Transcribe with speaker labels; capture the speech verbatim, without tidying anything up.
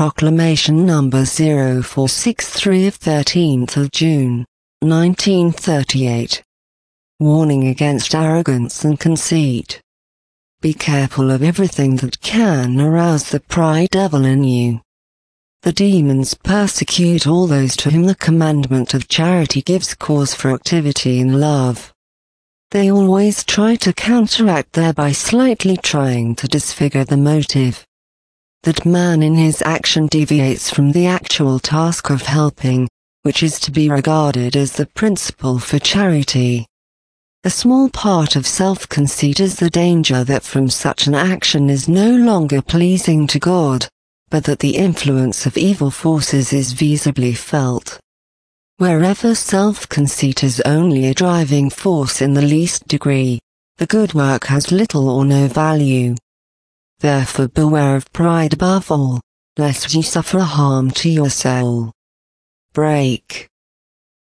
Speaker 1: Proclamation number zero four six three of thirteenth of June, nineteen thirty-eight. Warning against arrogance and conceit. Be careful of everything that can arouse the pride devil in you. The demons persecute all those to whom the commandment of charity gives cause for activity in love. They always try to counteract thereby slightly trying to disfigure the motive. That man in his action deviates from the actual task of helping, which is to be regarded as the principle for charity. A small part of self-conceit is the danger that from such an action is no longer pleasing to God, but that the influence of evil forces is visibly felt. Wherever self-conceit is only a driving force in the least degree, the good work has little or no value. Therefore beware of pride above all, lest ye suffer harm to your soul. Break.